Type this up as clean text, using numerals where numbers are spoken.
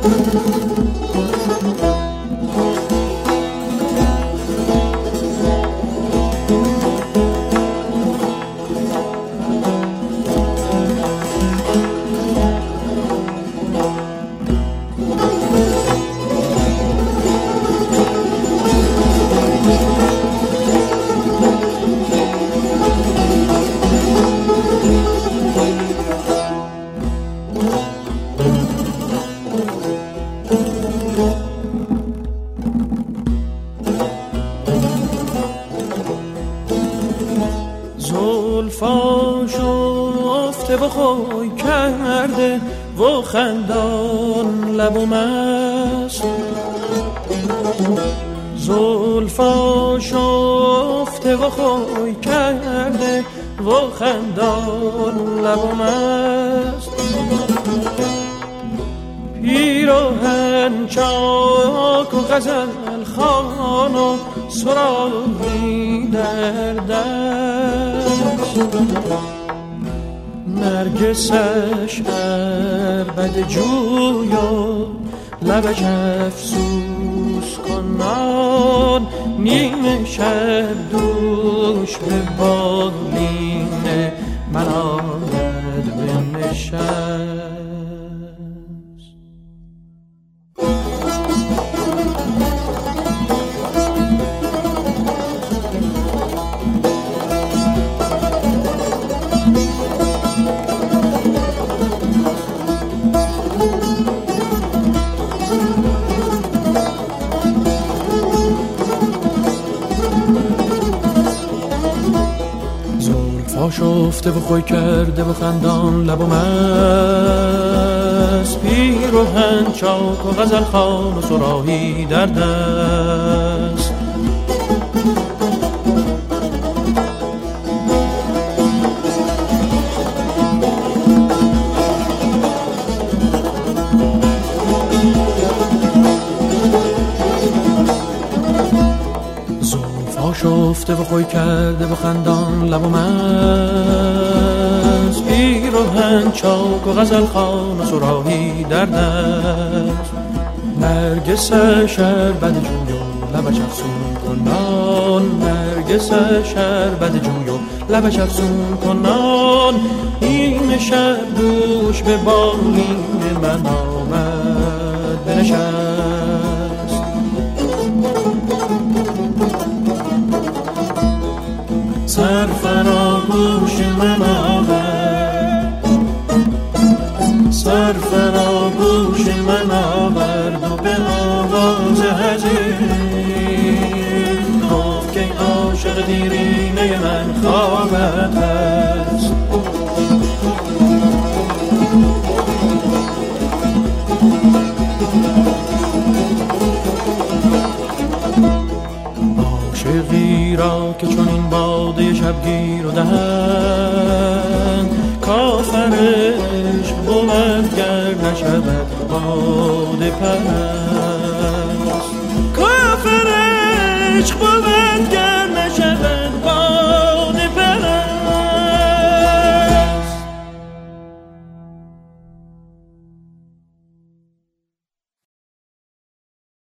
زلفاش افته و خوی کرده و خندان لب و مست، زلفاش افته و خوی کرده و خندان لب و مست، پیراهن چاک و غزل خوان و سراغی در دست، نرگسش عربد جویا لبش افسوس کنان، نیمه شب دوش به بالین من آمد بنشست. آشفته و خوی کرده و خندان لب و مست، پیراهن چاک و غزل خوان و صراحی در دست، آشفته و خوی کرده و خندان لب و مست، پیراهن چاک و غزل خوان و صراحی در دست، نرگس شربت جوی و لبش افسون کنان، نرگس شربت جوی و لبش افسون کنان، این شب دوش به بالین من آمد بنشست. سر فراگوش من آورد، سر فراگوش من آورد و به آواز هجر گفت که عاشق دیرینه من خوابت هست. عاشقی را که چون این باده شبگیر و دهند، کافرش بود گر نشود باده پرست، کافرش بود گر